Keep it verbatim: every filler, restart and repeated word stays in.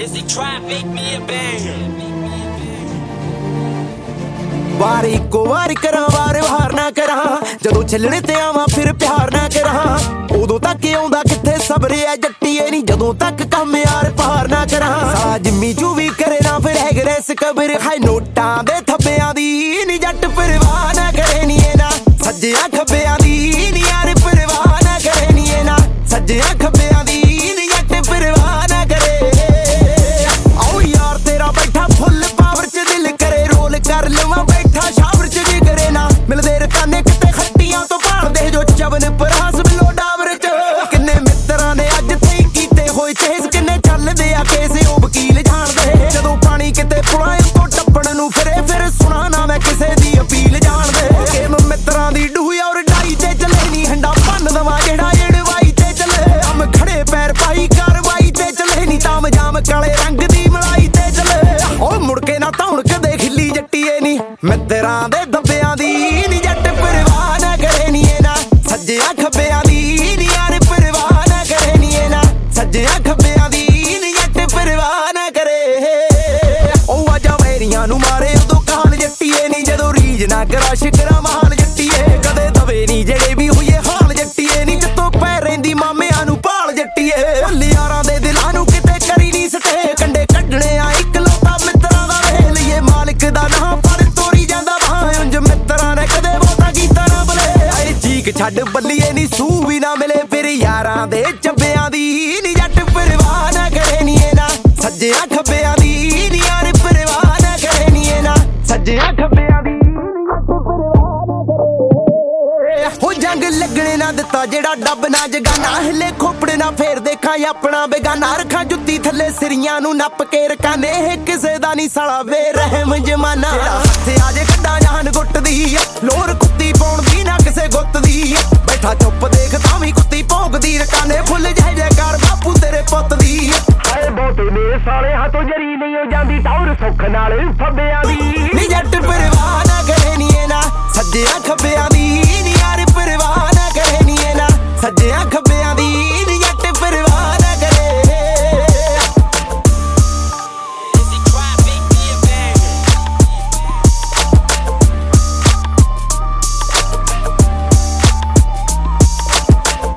Is he try make me a banger? ਵਾਰ ਇੱਕੋ ਵਾਰ ਕਰਾਂ ਵਾਰ ਵਾਰ ਨਾ ਕਰਾਂ ਜਦੋਂ ਛੱਲਣੇ ਤੇ ਆਵਾਂ ਫਿਰ ਪਿਆਰ ਨਾ ਕਰਾਂ ਉਦੋਂ ਤੱਕ ਆਉਂਦਾ ਕਿੱਥੇ ਸਬਰ ਐ ਜੱਟੀਏ ਨੀ ਜਦੋਂ ਤੱਕ ਕੰਮ ਯਾਰ ਪਾਰ ਨਾ ਕਰਾਂ ਸਾਲਾ ਜਿੰਮੀ ਚੂ ਵੀ ਕਰੇ ਨਾ ਫਿਰ ਹੈਗਰੈਸ ਕਬਰ ਹਾਈ ਨੋਟਾਂ ਦੇ ਥੱਬਿਆਂ ਦੀ ਨੀ ਜੱਟ ਪਰਵਾਹ ਨਾ ਕਰੇ ਨੀ ਇਹ ਨਾ ਸੱਜਿਆਂ ਖੱਬਿਆਂ ਦੀ ਨੀ ਯਾਰ ਪਰਵਾਹ ਨਾ ਕਰੇ ਨੀ ਇਹ ਨਾ ਸੱਜਿਆਂ ਖੱਬਿਆਂ ਦੀ ਨੀ ਜੱਟ ਪਰਵਾਹ ਨਾ ਕਰੇ ਆਓ ਯਾਰ ਤੇਰਾ ਬੈਠਾ ਫੁੱਲ ਪਾਵਰ ਚ ਦਿਲ ਕਰੇ ਰੋਲ ਕਰ ਲਵਾਂ ਬੈਠਾ ਸ਼ਾਵਰ ਚ ਵੀ ਕਰੇ ਨਾ ਮਿਲਦੇ ਰਕਾਨੇ ਕਿਤੇ ਖੱਟੀਆਂ ਤੋਂ ਭਾਲਦੇ ਜੋ ਚਵਨ ਪਰਾਸ ਮਿਲੋ ਡਾਵਰ ਚ ਕਿੰਨੇ ਮਿੱਤਰਾਂ ਨੇ ਅੱਜ ਤੇ ਕੀਤੇ ਹੋਏ ਚੇਸ ਕਿੰਨੇ ਚੱਲਦੇ ਆ ਕੇਸ ਉਹ ਵਕੀਲ ਜਾਣਦੇ ਜਦੋਂ ਪਾਣੀ ਕਿਤੇ ਪੁਲਾਂ ਤੋਂ ਟੱਪਣ ਨੂੰ ਫਿਰੇ ਫਿਰ ਸੁਣਾ ਨਾ ਮੈਂ ਕਿਸੇ ਦੀ ਅਪੀਲ ਜਾਣਦੇ ਗੇਮ ਮਿੱਤਰਾਂ ਦੀ ਡੂਹੀ ਔਰ ਡਾਈ ਤੇ ਚੱਲੇ ਨੀ ਹੰਡਾ ਭੰਨ ਦਵਾ ਜਿਹੜਾ ਏੜਵਾਈ ਤੇ ਚੱਲੇ ਹਮ ਖੜੇ ਪੈਰ ਪਾਈ ਕਾਰਵਾਈ ਤੇ ਚੱਲੇ ਨੀ ਤਾਮ ਜਾਮ ਕਾਲੇ ਰੰਗ ਦੀ ਮਲਾਈ ਤੇ ਚੱਲੇ ਉਹ ਮੁੜ ਕੇ ਨਾ ਧੌਣ ਕਦੇ ਖਿੱਲੀ ਜੱਟੀਏ ਨੀ ਮਿੱਤਰਾਂ ਦੇ ਦੱਬਿਆਂ ਦੀ ਨੀ ਜੱਟ ਪਰਵਾਹ ਨਾ ਕਰੇ ਨੀ ਇਹ ਨਾ ਸੱਜਿਆਂ ਖੱਬਿਆਂ ਦੀ ਨੀ ਯਾਰ ਪਰਵਾਹ ਨਾ ਕਰੇ ਨੀ ਇਹ ਨਾ ਸੱਜਿਆਂ ਖੱਬਿਆਂ ਦੀ ਨੀ ਜੱਟ ਪਰਵਾਹ ਨਾ ਕਰੇ ਉਹ ਆਜਾ ਵੈਰੀਆਂ ਨੂੰ ਮਾਰੇ ਉਦੋਂ ਕਾਲ ਜੱਟੀਏ ਨੀ ਜਦੋਂ ਰੀਜ ਨਾ ਕਰਾ ਸ਼ਿਕਰਾ ਮਹਾਨ ਜੱਟੀਏ ਕਦੇ ਦਵੇ ਨੀ ਜਿਹੜੇ ਵੀ ਹੋਈਏ ਹਾਲ ਜੱਟੀਏ ਨੀ ਜਿੱਤੋਂ ਪੈ ਰਹਿੰਦੀ ਮਾਮਿਆਂ ਨੂੰ ਭਾਲ ਜੱਟੀਏ ਯਾਰਾਂ ਦੇ ਦਿਲਾਂ ਨੂੰ ਕਿਤੇ ਕਰੀ ਨੀ ਸਟੇ ਕੰਡੇ ਕੱਢਣੇ ਆ ਇੱਕ ਲੋਟਾ ਮਿੱਤਰਾਂ ਦਾ ਵੇਖ ਲਈਏ ਮਾਲਕ ਦਾ ਨਾਮ ਪਰ ਤੋਰੀ ਜਾਂਦਾ ਵਾਂ ਉਂਝ ਮਿੱਤਰਾਂ ਨੇ ਕਦੇ ਬਹੁਤਾ ਕੀਤਾ ਨਾ ਬਲੇ ਆਏ ਚੀਕ ਛੱਡ ਬੱਲੀਏ ਨੀ ਸੂ ਵੀ ਨਾ ਮਿਲੇ ਫਿਰ ਯਾਰਾਂ ਦੇ ਚੱਬਿਆਂ ਦੀ ਨੀ ਜੱਟ ਪਰਵਾਹ ਨਾ ਕਰੇ ਨੀ ਇਹ ਨਾ ਸੱਜਿਆਂ ਖੱਬਿਆਂ ਦੀ ਨੀ ਯਾਰ ਪਰਵਾਹ ਨਾ ਕਰੇ ਨੀ ਇਹ ਨਾ ਸੱਜਿਆਂ ਖੱਬਿਆਂ ਦੀ ਨੀ ਜੱਟ ਪਰਵਾਹ ਨਾ ਕਰੇ ਹੋ ਜੰਗ ਲੱਗਣੇ ਨਾ ਦਿੱਤਾ ਜਿਹੜਾ ਡੱਬ ਨਾ ਜਗਾਨਾ ਹਿੱਲੇ ਖੋਪੜੇ ਨਾ ਫੇਰ ਦੇਖਾਂ ਆਪਣਾ ਬੇਗਾਨਾ ਰੱਖਾਂ ਜੁੱਤੀ ਥੱਲੇ ਸਿਰੀਆਂ ਨੂੰ ਨੱਪ ਕੇ ਰਕਾਨੇ ਇਹ ਕਿਸੇ ਦਾ ਨਹੀਂ ਸਾਲਾ ਬੇਰਹਿਮ ਜਮਾਨਾ ਤੇ ਆਜੇ ਕੱਢਾਂ ਜਾਨ ਗੁੱਟਦੀ ਲੋਰ ਕੁੱਤੀ ਪਾਉਣ ਦੀ ਨਾ ਕਿਸੇ ਗੁੱਤ ਦੀ ਬੈਠਾ ਚੁੱਪ ਦੇਖ ਤਾਂ ਵੀ ਕੁੱਤੀ ਭੌਂਕਦੀ ਰਕਾਨੇ ਫੁੱਲ ਜੈ ਜੈਕਾਰ ਬਾਪੂ ਤੇਰੇ ਪੁੱਤ ਦੀ ਆਏ ਬਹੁਤੇ ਨੇ ਸਾਲੇ ਹੱਥੋਂ ਜਰੀ ਨਹੀਂ ਹੋ ਜਾਂਦੀ ਟੌਰ ਸੁੱਖ ਨਾਲ ਫੱਬਿਆਂ ਦੀ ਨੀ ਜੱਟ ਪਰਵਾਹ ਨਾ ਕਰੇ ਨੀ ਇਹ ਨਾ ਸੱਜਿਆਂ ਖੱਬਿਆਂ